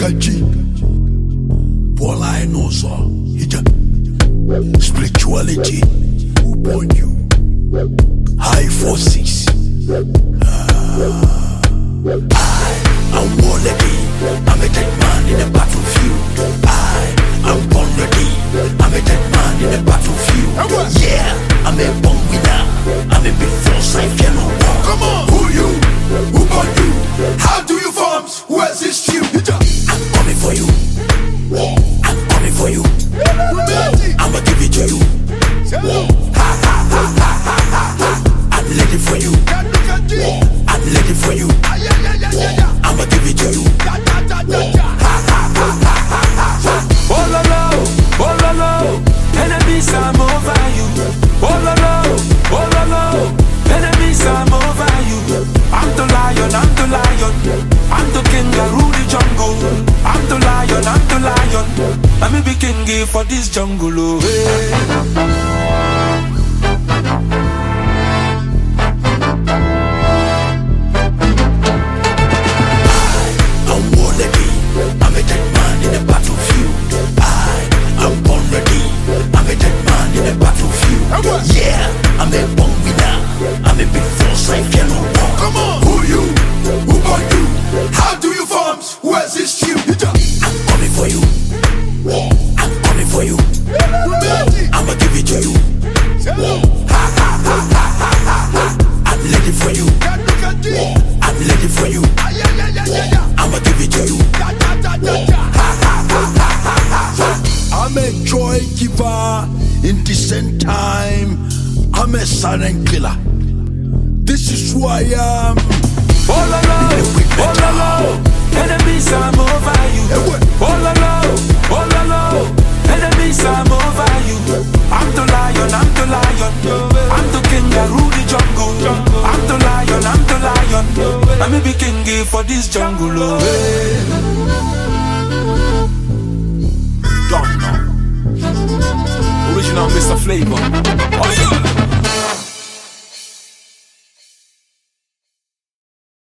Kaji Bola Enoso Hija Spirituality upon you High forces I am born ready. I'm a dead man in a battlefield. I am born ready. I'm a dead man in a battlefield. Yeah, I'm a born winner. I'm a big force. I fear no war. Come on, who you? Who born you? How do you form? Where's this you? I'm coming for you. I'm coming for you. I'ma give it to you. Ha ha ha ha ha ha. I'm ready for you. I'm ready for you. I'ma give it to you. Oh la la, oh la la, enemies I'm over you. Oh la la, enemies I'm over you. I'm the lion, I'm the lion. I'm the king, I rule the jungle. I'm the lion, I'm the lion. Let me be king for this jungle. Oh, hey. Yeah, I'm a born winner. I'm a big force. I fear no war. Come on, who you? Who are you? How do you form? Where's this you? I'm coming for you. I'm coming for you. I'ma give it to you. Ha ha ha ha ha ha. I'm ready for you. I'm ready for you. I'ma give it to you. Ha ha ha ha ha ha. I'm a joy giver. In decent time, I'm a silent killer. This is who I am. Oh la la, enemies I'm over you. Oh la la, enemies I'm over you. I'm the lion, I'm the lion. I'm the king, I rule the jungle. I'm the lion, I'm the lion. Let me be king for this jungle. Oh, hey. Original Mr. Flavor.